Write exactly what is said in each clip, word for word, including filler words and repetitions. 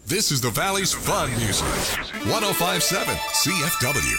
This is the Valley's fun music. one oh five point seven C F W.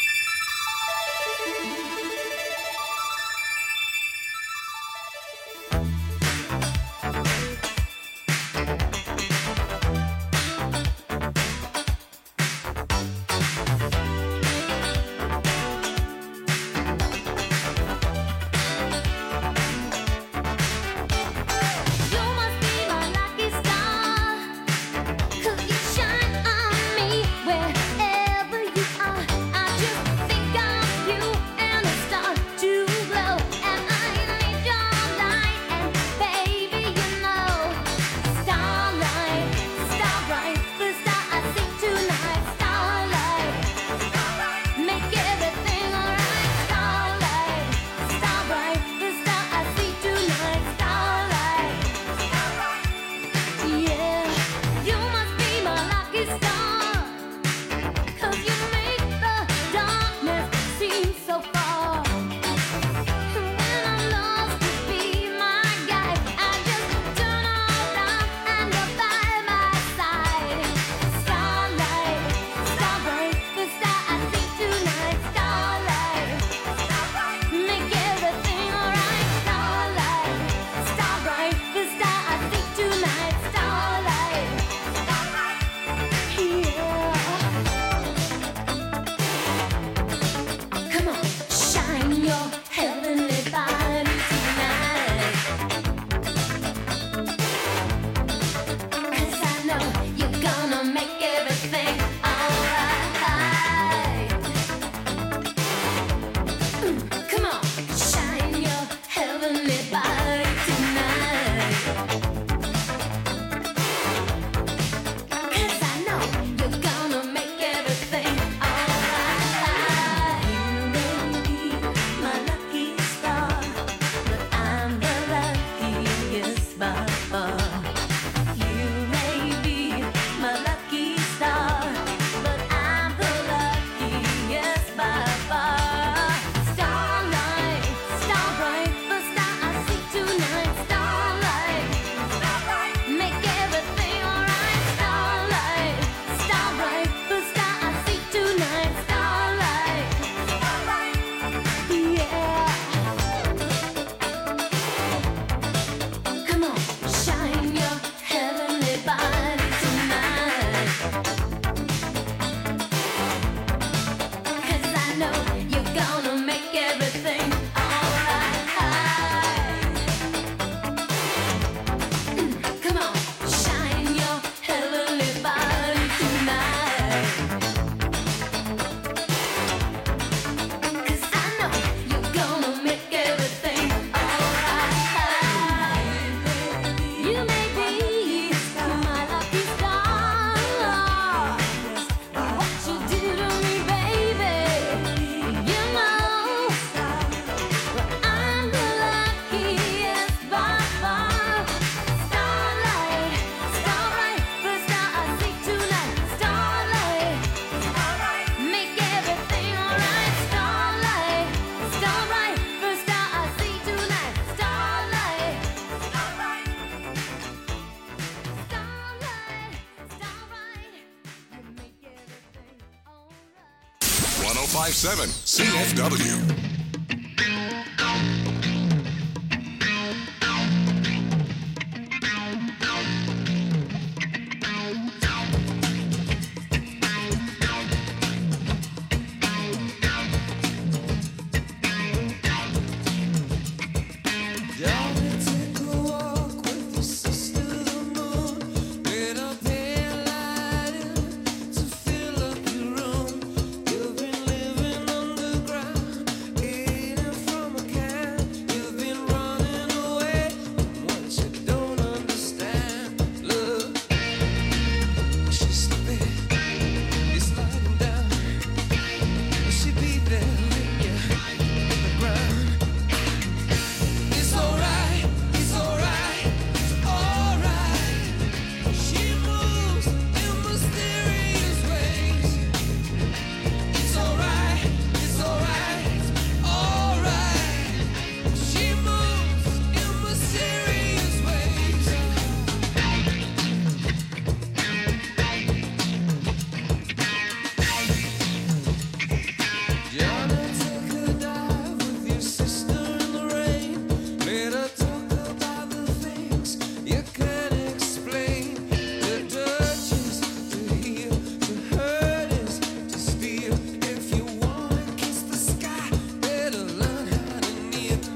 one oh five point seven C F W. Living underground.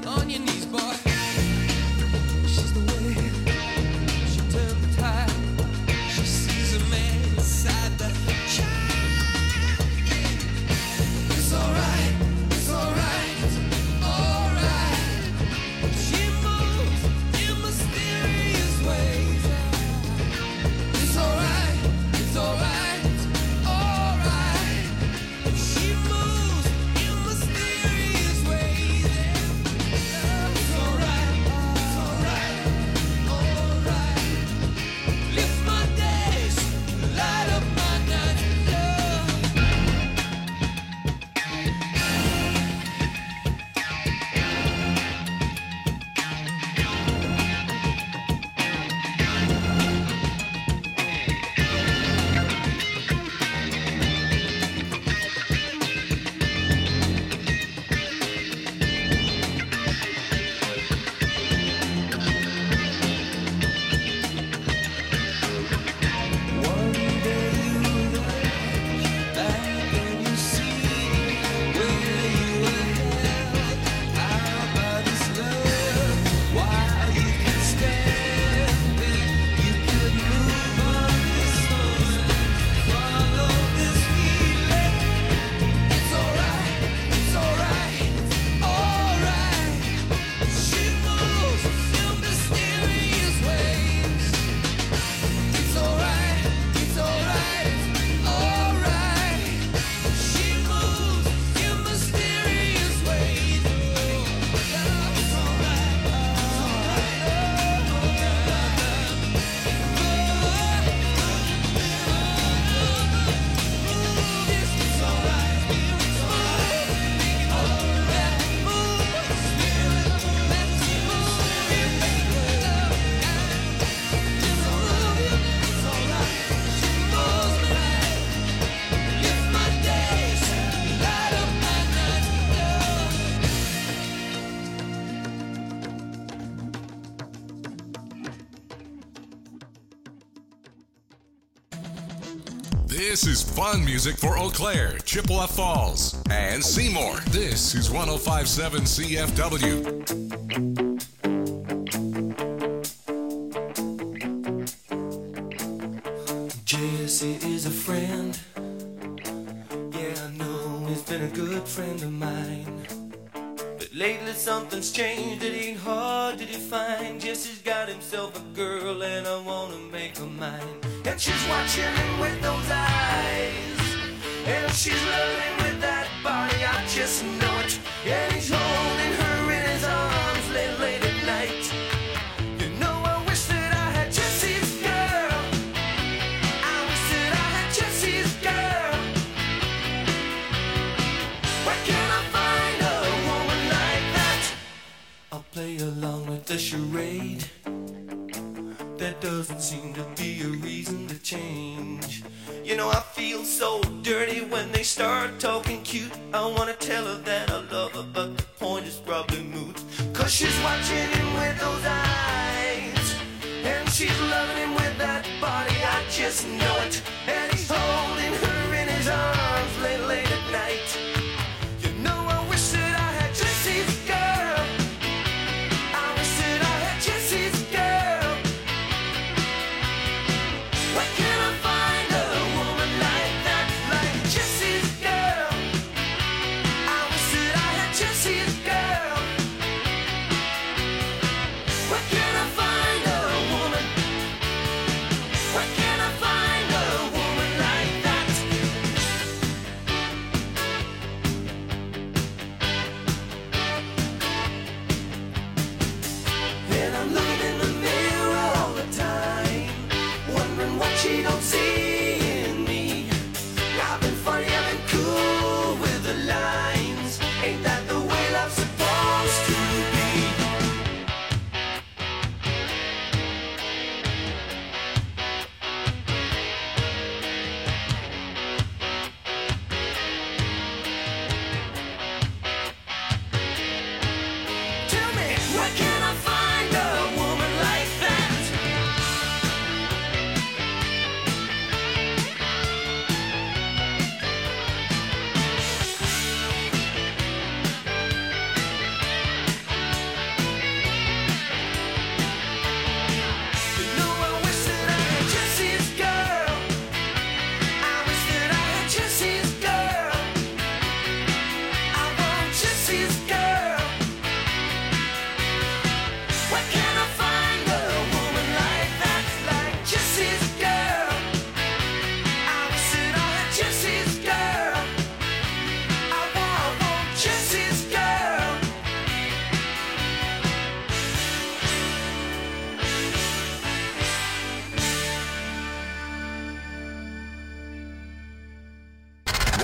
on your knees, boy. She's the way she turned the tide. She sees a man inside the child. It's alright, it's alright, it's alright. She moves in mysterious ways. It's alright, it's alright, it's alright. She moves in mysterious ways. It's alright, it's alright, alright. Lift my days, light up my nights, love. One day you look back and you see where you were held out by this love. While you could stand there, you could move on this moment, follow this feeling. It's alright, it's alright, it's alright. She moves in mysterious ways. It's alright, it's alright, it's alright. She moves in mysterious ways. It's alright, it's alright, it's alright. Lift my days, light up my nights, love. This is fun music for Eau Claire, Chippewa Falls, and Seymour. This is one oh five point seven C F W. Jesse is a friend. Yeah, I know he's been a good friend of mine. But lately something's changed, it ain't hard to define. Jesse's got himself a girl and I wanna make her mine. And she's watching him with those eyes, and she's loving with that body, I just know it. And he's holding her in his arms late, late at night. You know I wish that I had Jesse's girl. I wish that I had Jesse's girl. Where can I find a woman like that? I'll play along with the charade. There doesn't seem to be a reason to change. You know I feel so dirty when they start talking cute. I wanna tell her that I love her, but the point is probably moot. Cause she's watching him with those eyes, and she's loving him with that body, I just know it. And he's holding her in his arms late, late at night. You know I wish that I had Jesse's girl. I wish that I had Jesse's girl. Where can I find a woman like that, like Jesse's girl? I wish that I had Jesse's girl. Where can I find a woman? Where can I find a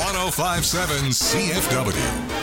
one oh five point seven C F W.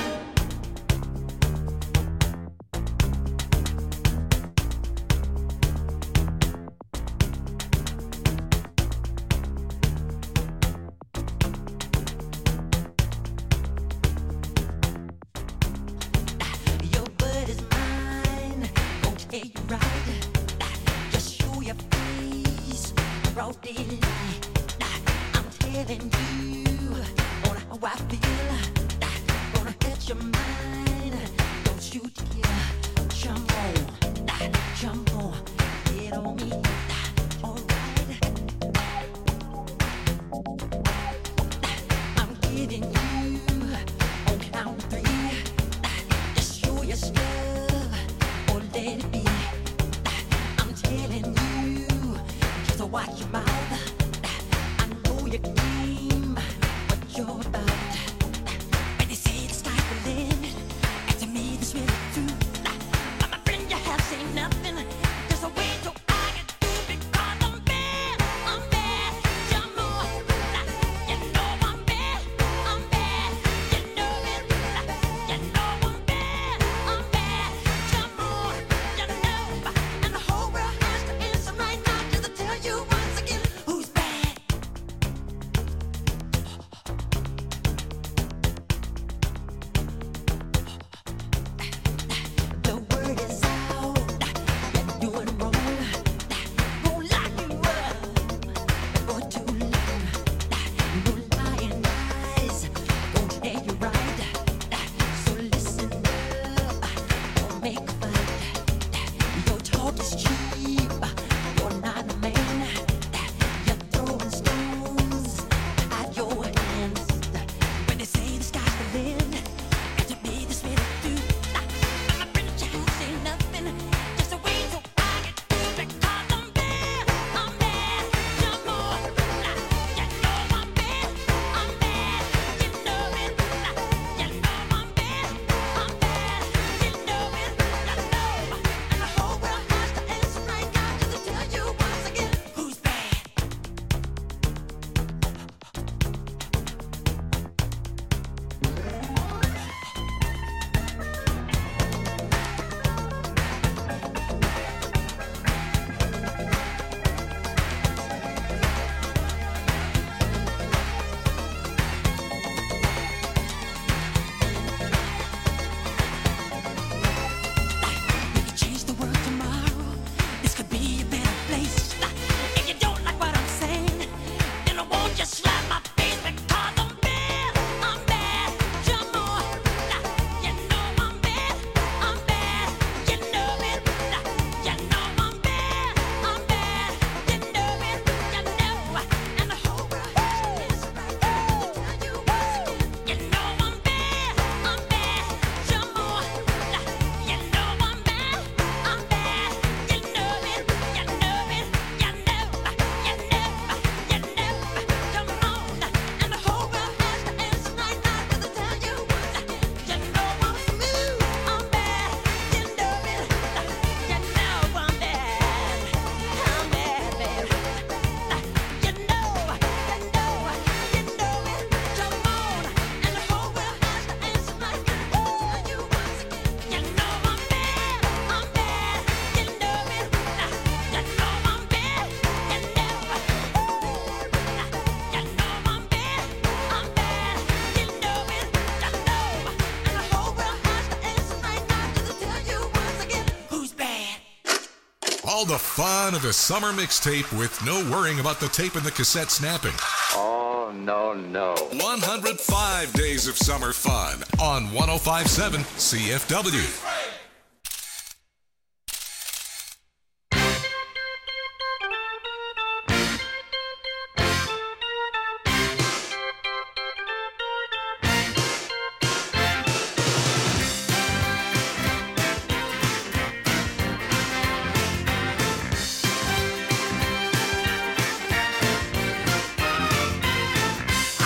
All the fun of a summer mixtape with no worrying about the tape and the cassette snapping. Oh, no, no. one hundred five days of summer fun on one oh five point seven C F W.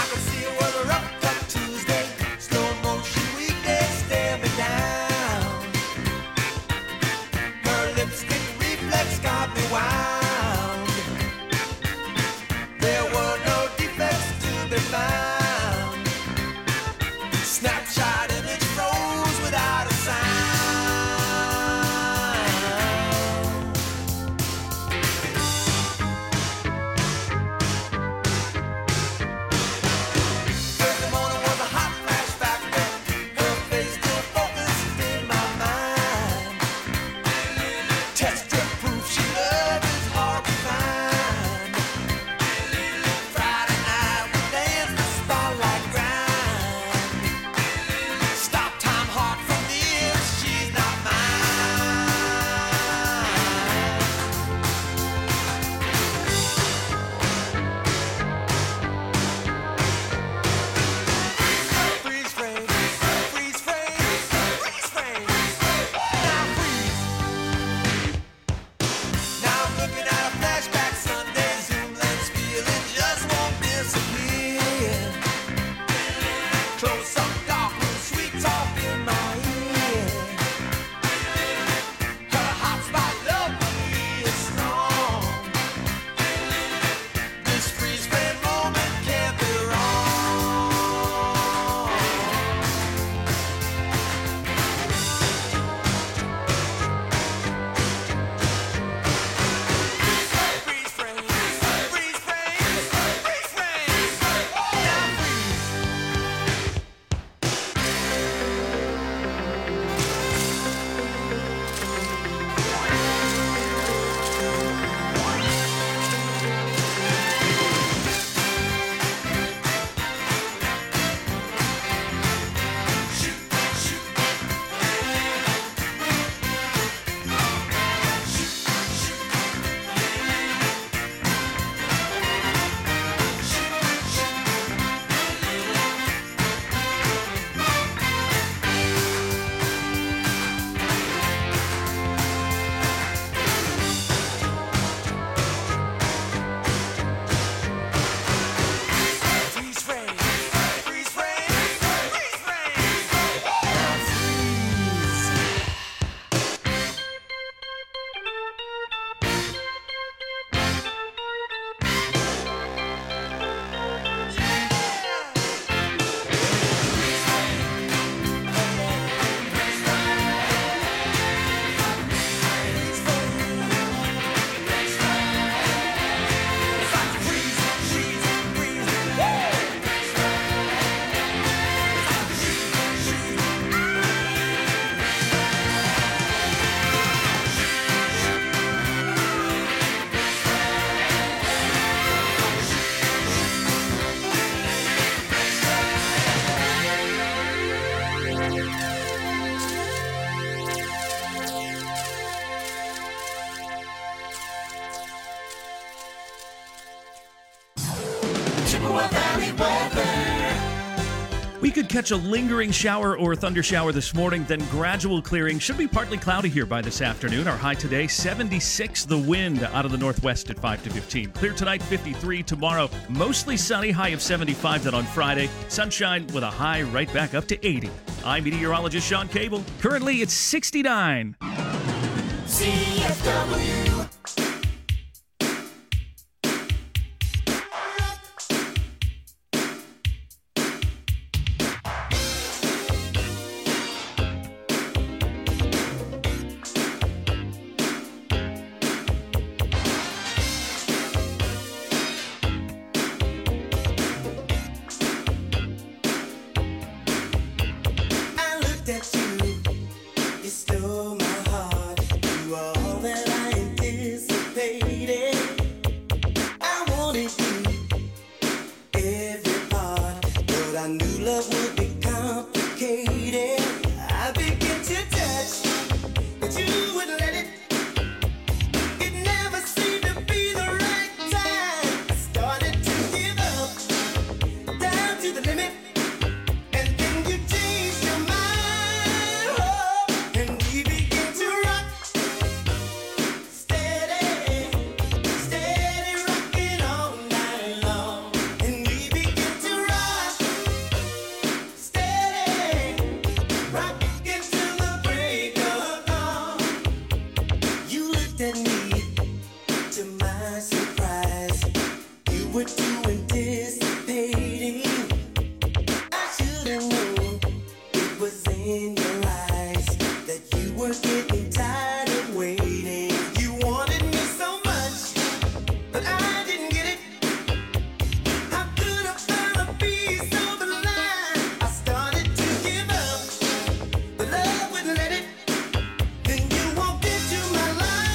Tuesday, slow motion weekday, stare me down. Test and proof she love is hard to find. Friday night we dance the spotlight grind. Stop time hard from this, she's not Freeze frame, freeze frame, freeze frame. Now freeze. Now I'm looking at a flashback Sunday. Zoom lens feeling just won't disappear. Close up dark room, sweet talk in my ear. Her hot spot love for me is strong. This freeze frame moment can't be wrong. Freeze frame, freeze frame, freeze frame. Now freeze. Freeze frame, freeze frame, freeze frame. Now freeze. Chippewa Valley weather. We could catch a lingering shower or thunder shower this morning, then gradual clearing. Should be partly cloudy here by this afternoon. Our high today, seventy-six. The wind out of the northwest at five to fifteen. Clear tonight, fifty-three. Tomorrow, mostly sunny, high of seventy-five. Then on Friday, sunshine with a high right back up to eighty. I'm meteorologist Sean Cable. Currently, it's sixty-nine. C F W. I looked at you, you stole my heart. You are all that I anticipated. I wanted you, every part, but I knew love would be complicated. I began to touch, but you wouldn't let it. It never seemed to be the right time. I started to give up, down to the limit. And then you changed your mind, oh, and we began to rock, steady, steady rocking all night long. And we began to rock, steady, rocking till the break of dawn. You looked at me, to my surprise, you were too anticipating. I should have known it was in your eyes that you were getting tired of waiting. You wanted me so much, but I didn't get it. How could I find a piece of the line? I started to give up, but love wouldn't let it. Then you walked into my life.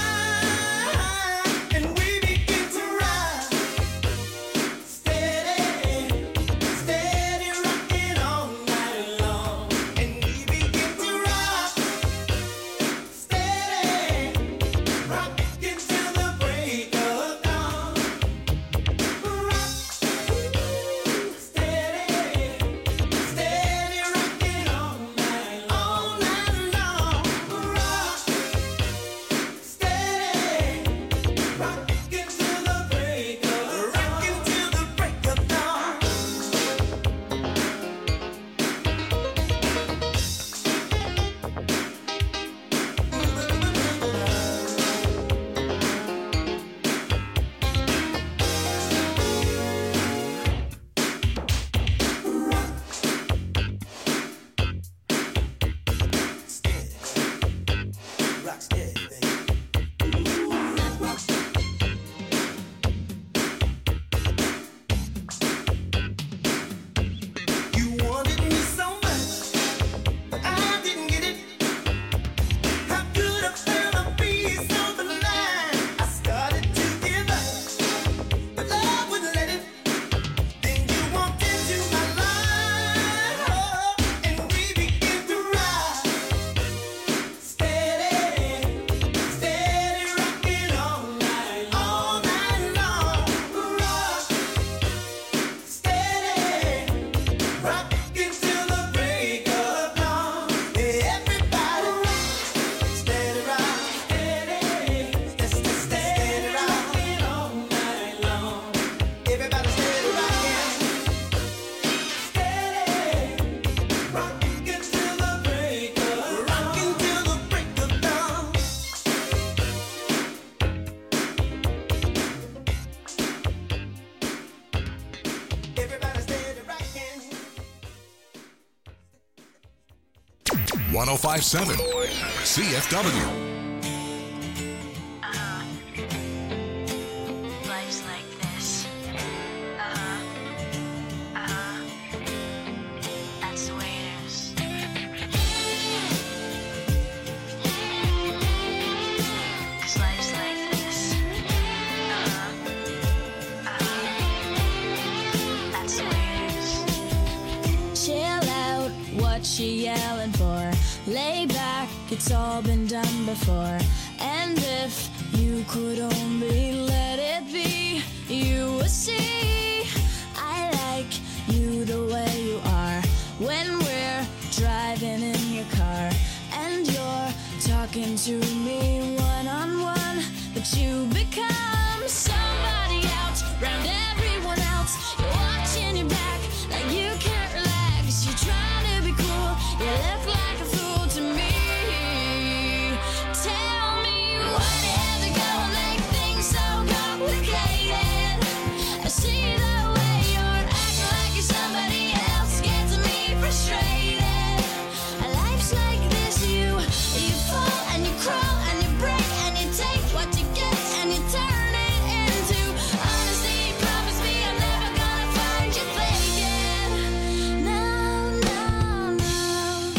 one oh five point seven C F W. She yelling for, lay back, it's all been done before. And if you could only let it be, you would see I like you the way you are. When we're driving in your car and you're talking to me one-on-one, but you become somebody else round everyone else. You're watching your back like you can't relax. You're trying to be cool, you look like a fool to me. Tell me what you have to go and make things so complicated. I see the way you're acting like you're somebody else, gets me frustrated. Life's like this, you you fall and you crawl and you break and you take what you get and you turn it into honesty. Promise me I'm never gonna find you faking. No, no, no.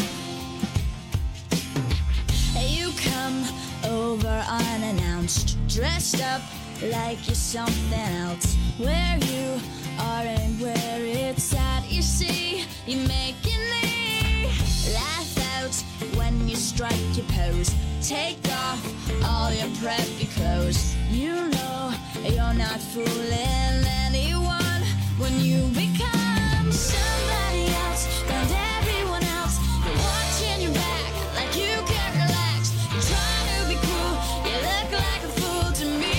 You come over unannounced, dressed up like you're something else. Where you are and where it's at, you see, you're making me laugh out when you strike your pose. Take off all your preppy clothes. You know you're not fooling anyone when you become somebody else round everyone else. You're watching your back like you can't relax. You're trying to be cool, you look like a fool to me.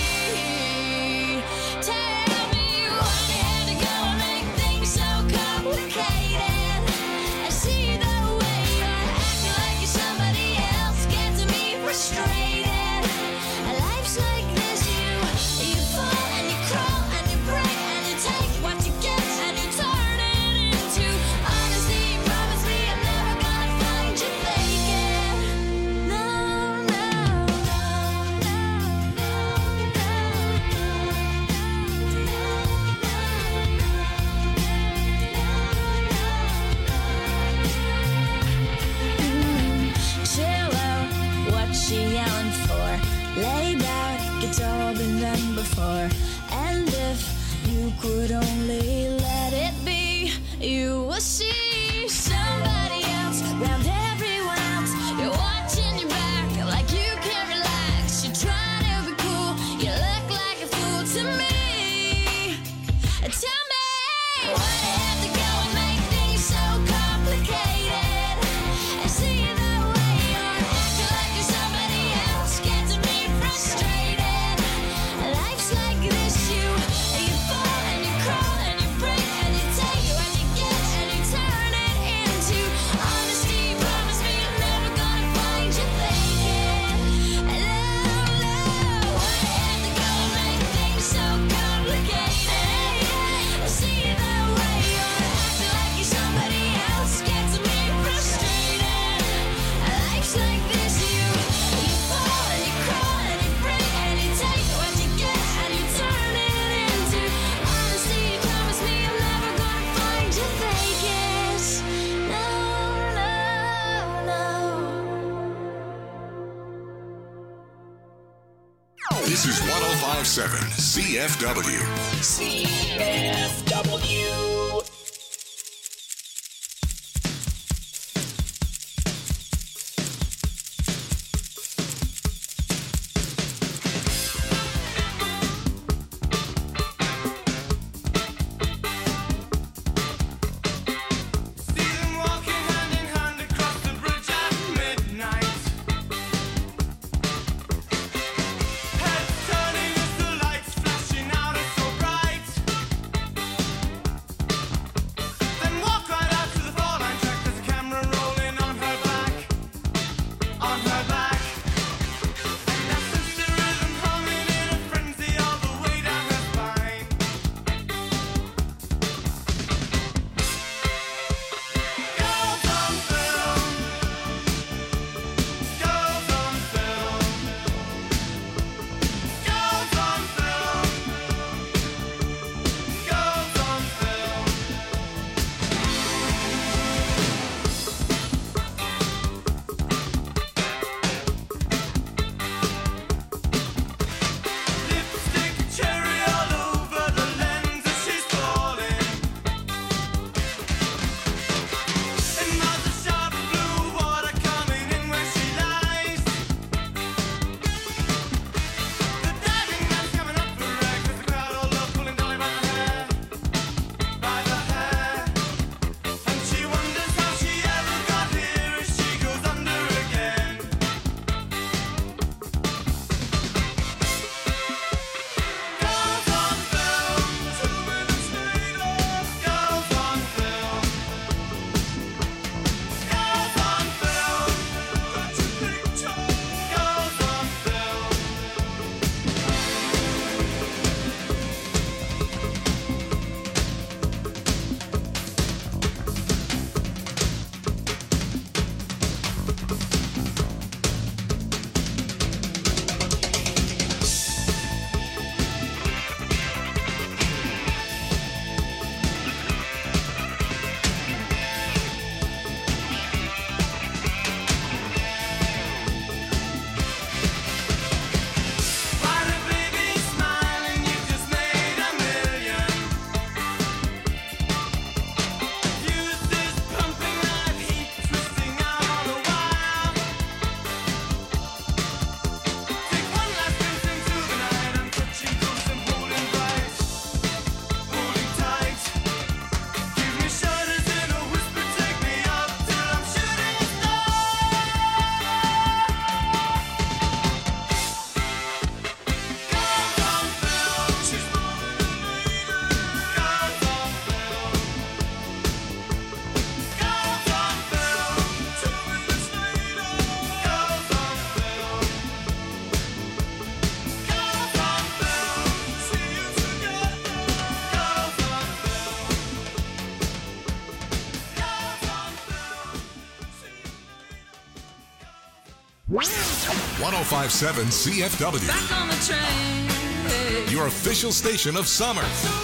Tell me why you had to go and make things so complicated. I see the way you're acting like you're somebody else, gets me frustrated. Life's like this, you you fall and you crawl and you break and you take what you get and you turn it into honesty. Promise me I'm never gonna find you faking. No, no, no, chill out, what she yelling for? Lay back, it's all been done before. And if you could only let it be, you will see somebody else round everyone else. You're watching your back like you can't relax. You're trying to be cool, you look like a fool to me. Tell me why you have to go and make things so complicated. I see the way you're acting like you're somebody else, gets me frustrated. Life's like this, you you fall and you crawl and you break and you take what you get and you turn it into honesty. Promise me I'm never gonna find you faking. No, no, why you have to go and make things so complicated? I see the way you're acting like you're somebody else, gets me frustrated. Life's like this, you you fall and you crawl and you break and you take what you get and you turn it into honesty. Promise me I'm never gonna find you faking. No, no, no. This is one oh five point seven C F W. C F W. See them walking hand in hand across the bridge at midnight. Heads turning as the lights flashing out are so bright. one oh five point seven C F W. Back on the train. Hey. Your official station of summer.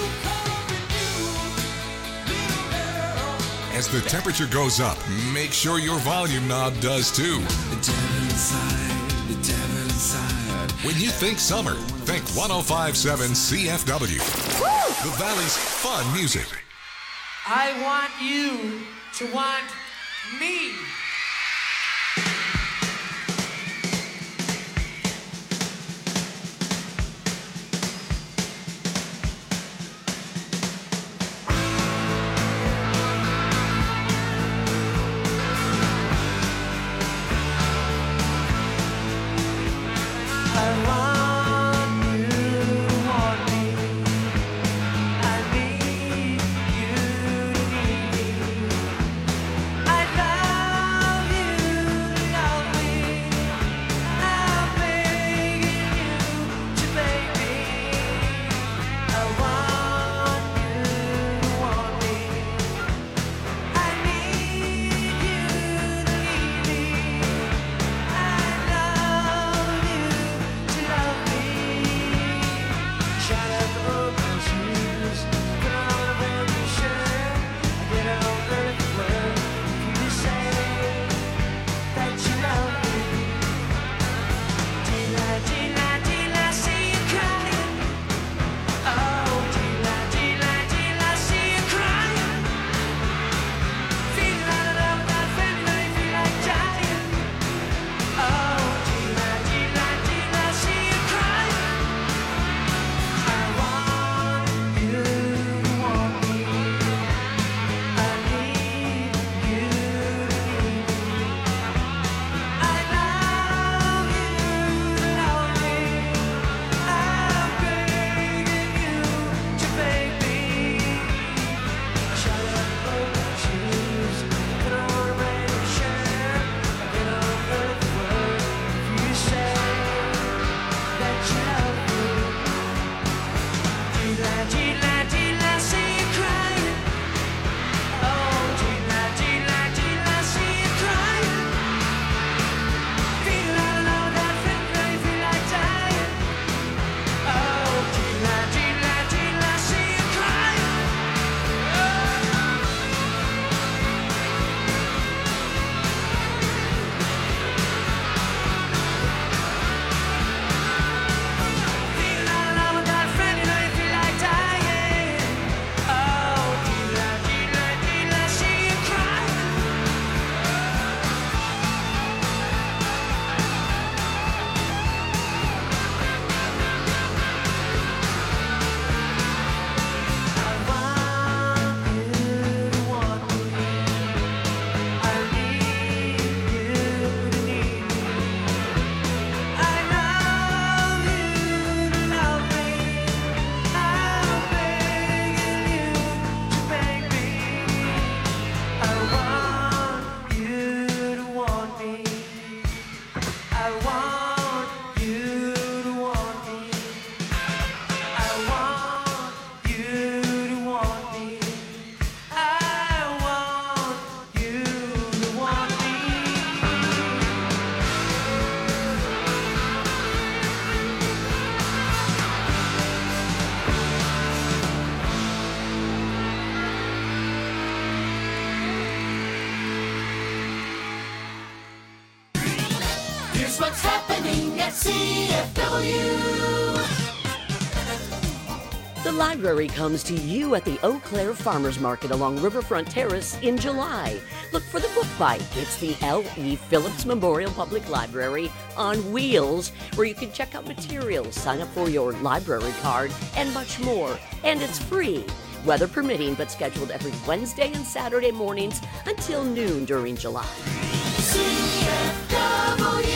As the temperature goes up, make sure your volume knob does too. The devil inside, the devil inside. When you think summer, think one oh five point seven C F W. The Valley's fun music. I want you to want me. What's happening at C F W? The library comes to you at the Eau Claire Farmers Market along Riverfront Terrace in July. Look for the Book Bite. It's the L E Phillips Memorial Public Library on wheels, where you can check out materials, sign up for your library card, and much more. And it's free, weather permitting, but scheduled every Wednesday and Saturday mornings until noon during July. C F W.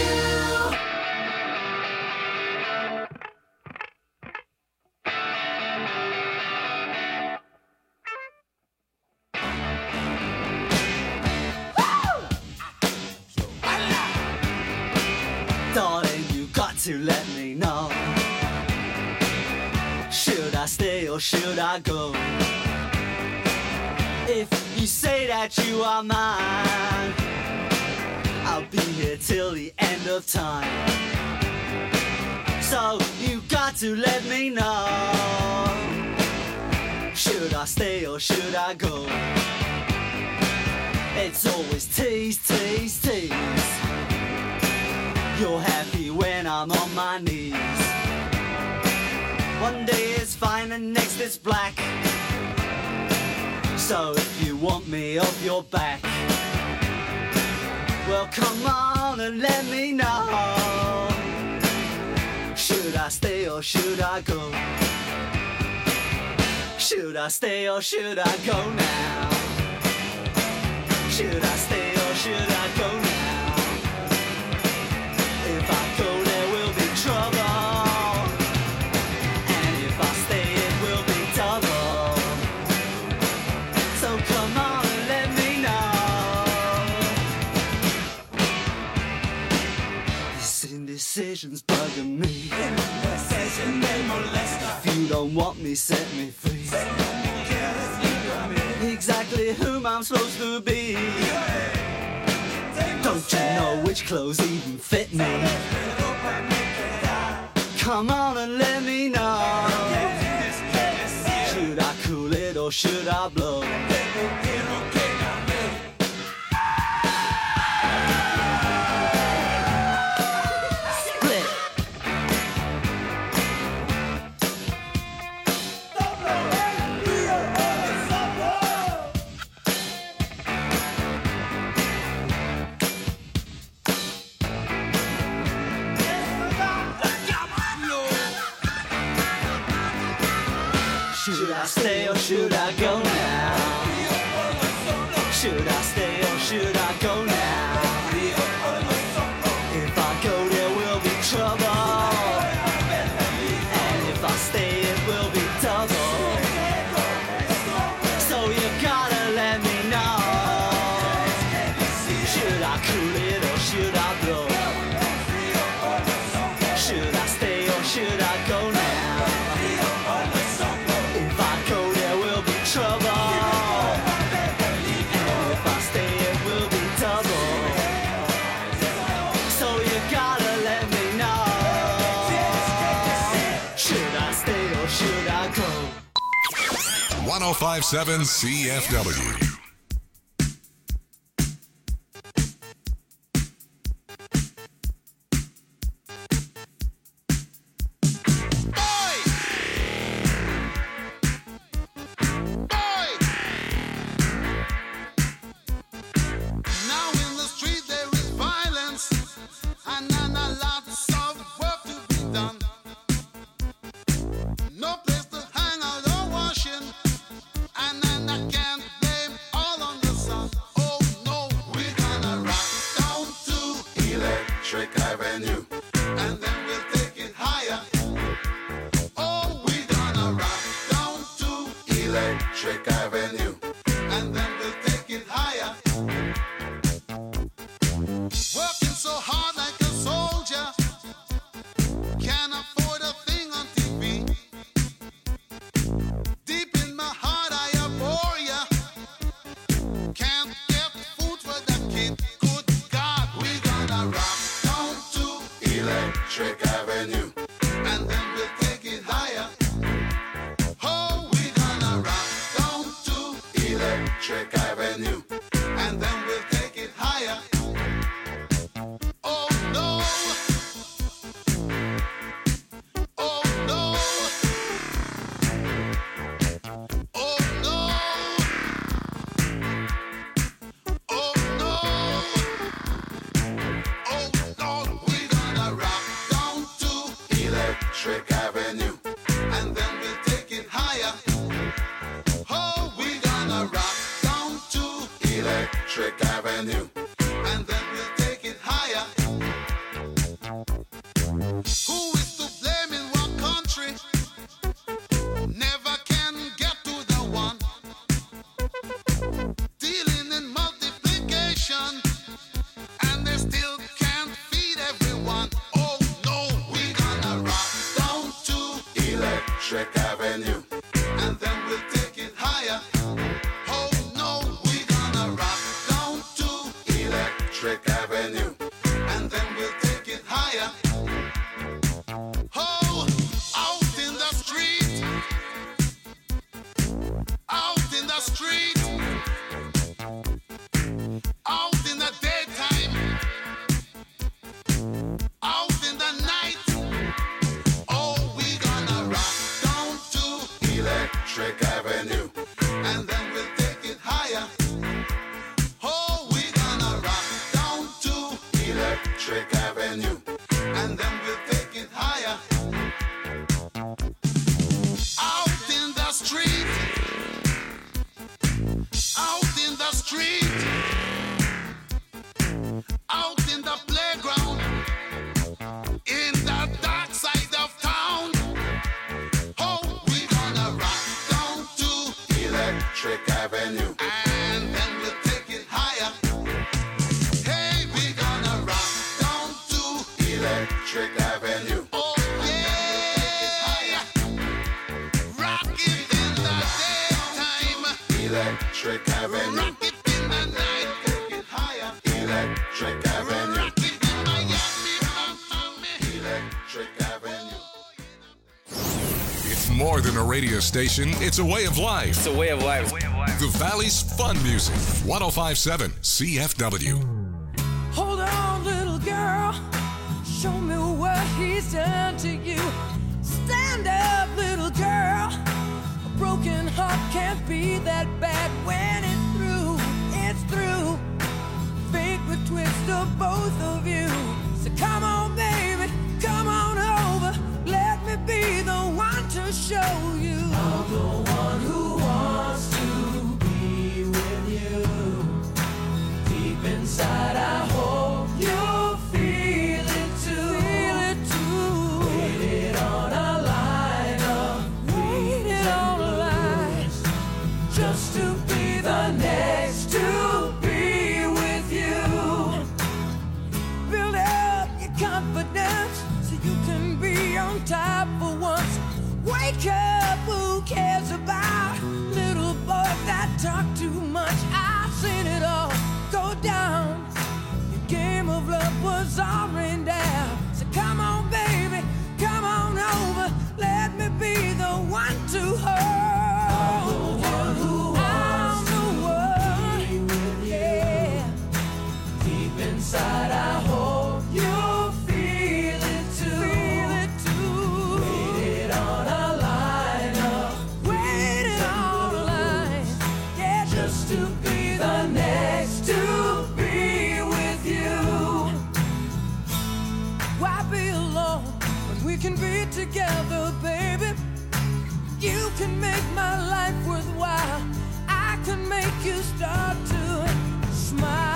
Darling, you got to let me know. Should I stay or should I go? If you say that you are mine, I'll be here till the end of time. So you got to let me know. Should I stay or should I go? It's always tease, tease, tease. You're happy when I'm on my knees. One day it's fine and next it's black. So if you want me off your back, well come on and let me know. Should I stay or should I go? Should I stay or should I go now? Should I stay or should I go now? If I go there will be trouble, and if I stay it will be double. So come on and let me know. This indecision's bugging me. If you don't want me, set me free. Exactly whom I'm supposed to be. Don't you know which clothes even fit me? Come on and let me know. Should I cool it or should I blow? Should I stay or should I go now? Should I stay or should I go now? If I go there will be trouble, and if I stay it will be double. So you gotta let me know. Should I cool it or should I blow? Should I stay or should I go now? one oh five point seven C F W. Electric Avenue. Avenue. Oh yeah, rocking in the daytime. Electric Avenue. Rock it in the night. Take it higher. Electric Avenue. Rock it in Miami, Miami. Electric Avenue. It's more than a radio station, it's a way of life. It's a way of life. The Valley's fun music. one oh five point seven C F W. Hold on, little girl. Show me what he's done to you. Stand up, little girl. A broken heart can't be that bad when it's through. It's through. Fate would twist of both of you. So come on, baby. Come on over. Let me be the one to show you. I'm the one who wants to be with you. Deep inside, I hope you feel it too. Feel it too. Waited on a line of waited on a line just to be the next to be with you. Build up your confidence so you can be on top for once. Wake up, who cares about little boys that talk too much? I've seen it all go down. Your game of love was all rained down. So come on, baby, come on over. Let me be the one to hold. I'm the one who wants to be with you. Yeah. Deep inside, I hope you feel it too. Feel it too. Waited on a line up. Waited on a line. Yeah, just to be the next to be with you. Why be alone when we can be together, baby? You can make my life worthwhile. I can make you start to smile.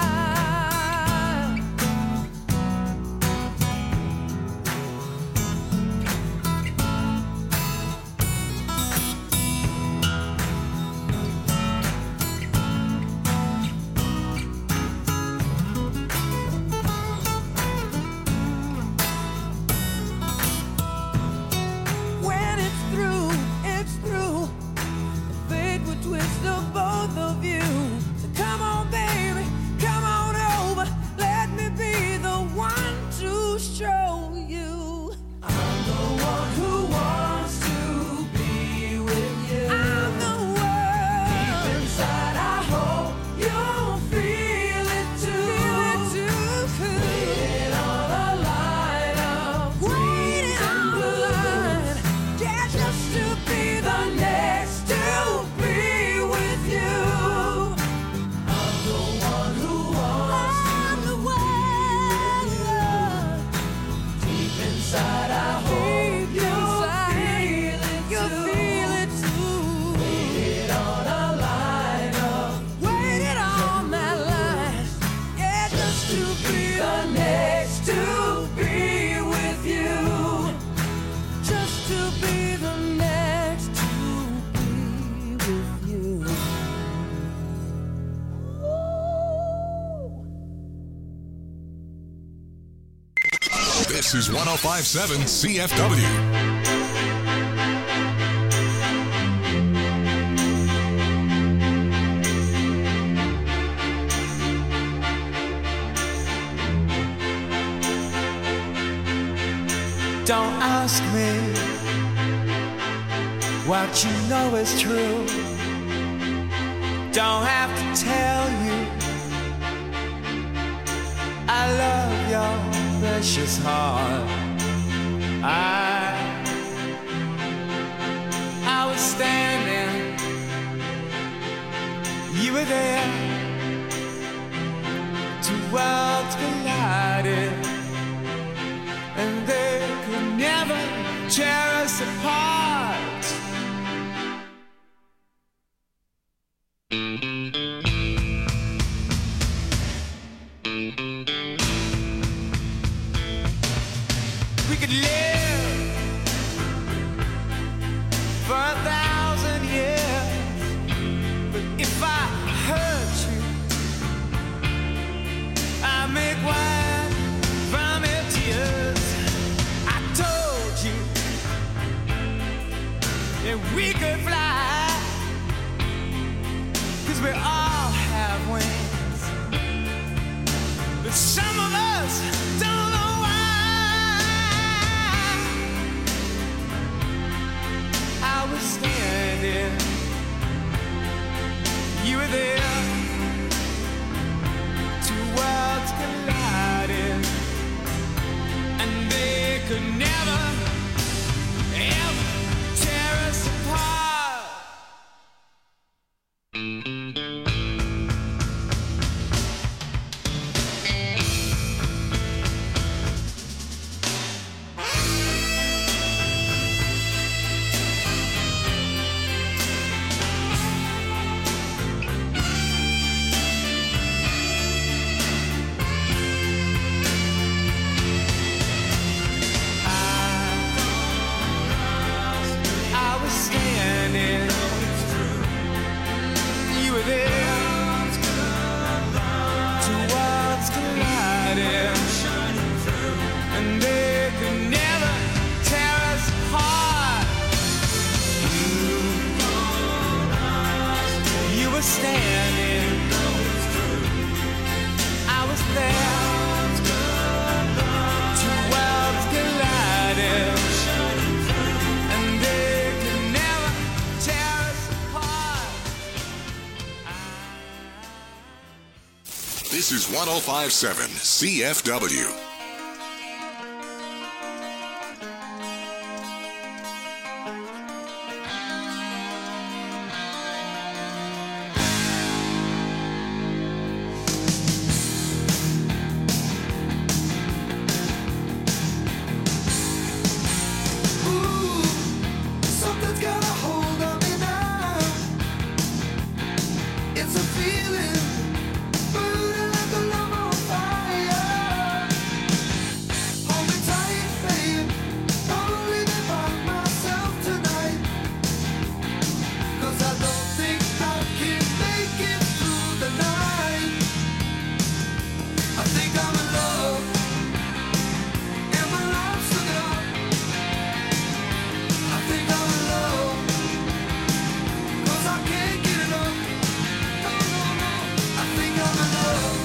When it's through, it's through. Fate would twist the both of you. So come on, baby, come on over. Let me be the one to show you. I'm the one who wants to be with you. I'm the one. Deep inside, I hope you'll feel it too. Feel it too. Waiting on a line of waiting on a line. Yeah, just to be the next to be with you. I'm the one who wants I'm the one. Deep inside, I hope you'll feel it too. Feel it too. Waited on a line of waited on that line. Yeah, just to be the next to be with you. Just to be the next to be with you. This is one oh five point seven C F W. Don't ask me what you know is true. Don't have to tell you I love your precious heart. I I was standing, you were there. Two worlds collided, and they could never tear us apart. We could live for a thousand years, but if I hurt you, I make wine from your tears. I that we could fly, 'cause we all have wings, but some of us don't know why. I was standing, you were there, two worlds colliding, and they could never, ever tear us apart. I was standing, you were there, two worlds colliding, and they could never tear us apart. You were standing, I was there, two worlds colliding, and they could never tear us apart. This is one oh five point seven C F W. Something's got a hold on me now. It's a feeling burning like a love on fire. Hold me tight, babe. Don't leave me by myself tonight. 'Cause I don't think I can make it through the night. I think I'm in love, and my life's looking up. I think I'm in love, 'cause I can't get enough. No, no, no. I think I'm in love.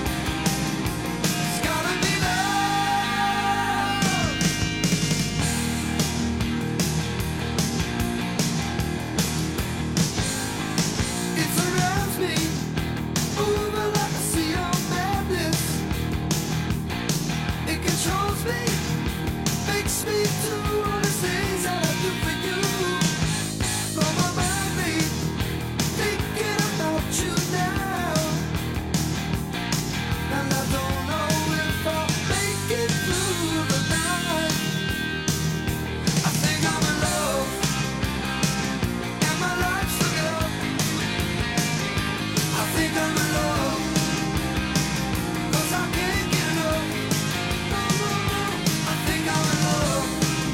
It's gotta be love. It surrounds me, moving like a sea of madness. It controls me, makes me do all the things that I do for you. Blow my mind, babe, thinking about you now. And I don't know if I'll make it through the night. I think I'm in love, and my life's looking up. I think I'm in love, 'cause I can't get enough. No, no, no. I think I'm in love.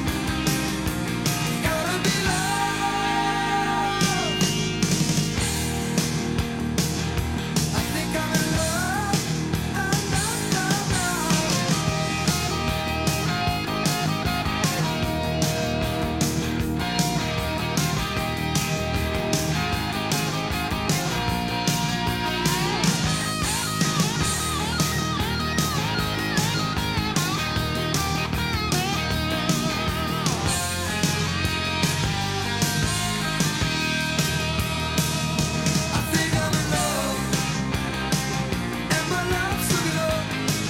Gotta be love. I think I'm in love. No, no, no, no. I think I'm in love, and my life's looking up.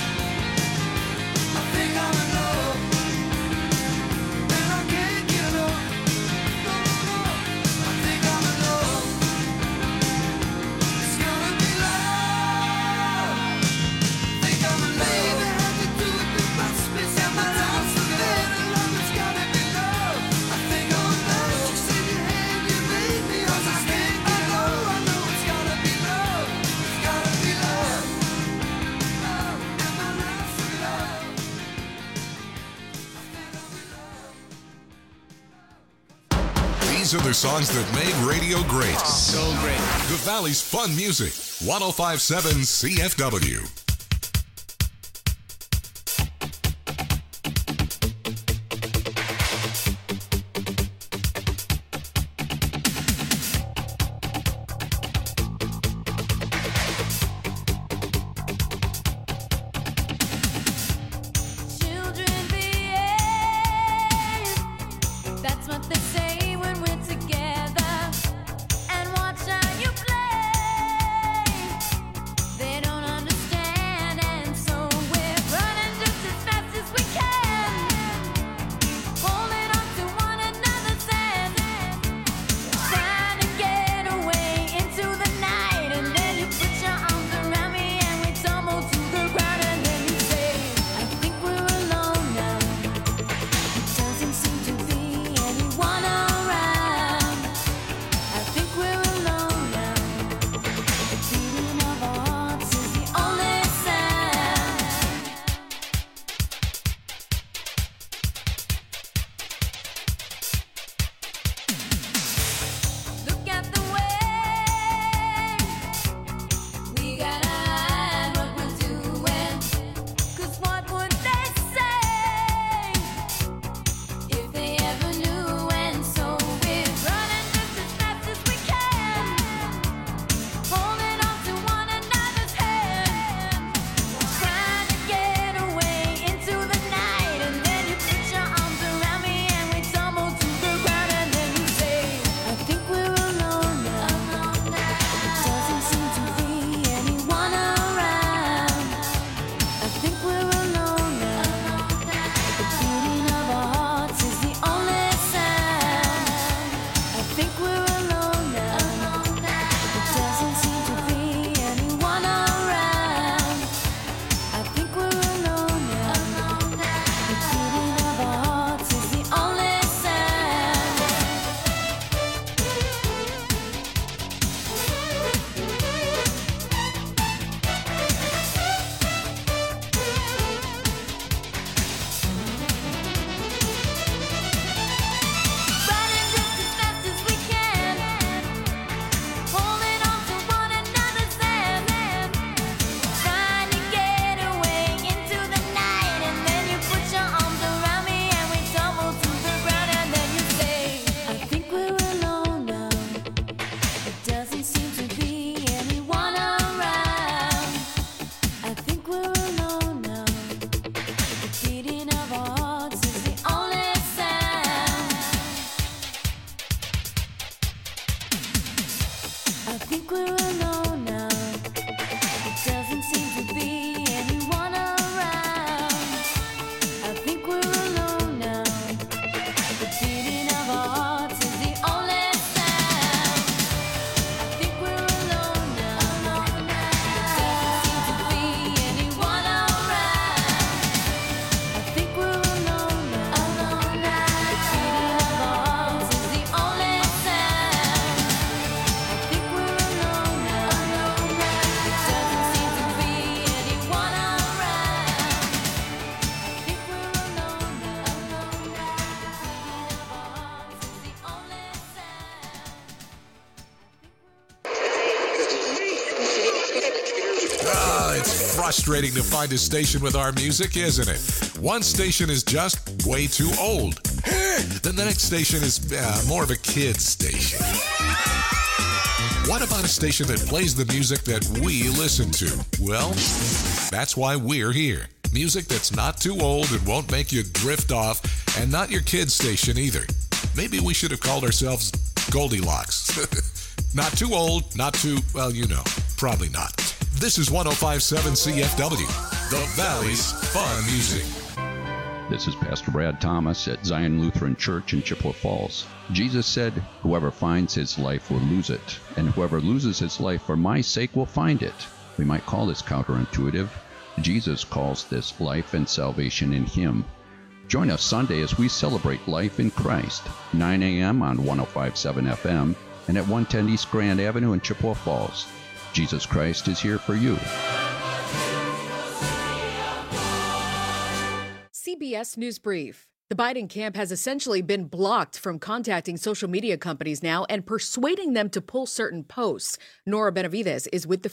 I think I'm in love, and I can't get enough. No, no, no. I think I'm in love. It's gonna be love. Think I'm in love. Baby, how you do it? You must be and my life's looking up. Love, it's gotta be love. I think I'm in love. You said you had, you made me, 'cause I can't get enough. I know it's gotta be love. It's gotta be love. Love, and my life's looking up. These are the songs that made radio great. So great. The Valley's fun music. one oh five point seven C F W. frustrating to find a station with our music, isn't it? One station is just way too old. Then the next station is uh, more of a kid's station. What about a station that plays the music that we listen to? Well, that's why we're here. Music that's not too old and won't make you drift off, and not your kid's station either. Maybe we should have called ourselves Goldilocks. Not too old, not too, well, you know, probably not. This is one oh five point seven C F W, the Valley's Fun Music. This is Pastor Brad Thomas at Zion Lutheran Church in Chippewa Falls. Jesus said, "Whoever finds his life will lose it, and whoever loses his life for my sake will find it." We might call this counterintuitive. Jesus calls this life and salvation in him. Join us Sunday as we celebrate life in Christ, nine a.m. on one oh five point seven F M and at one ten East Grand Avenue in Chippewa Falls. Jesus Christ is here for you. C B S News Brief. The Biden camp has essentially been blocked from contacting social media companies now and persuading them to pull certain posts. Nora Benavides is with the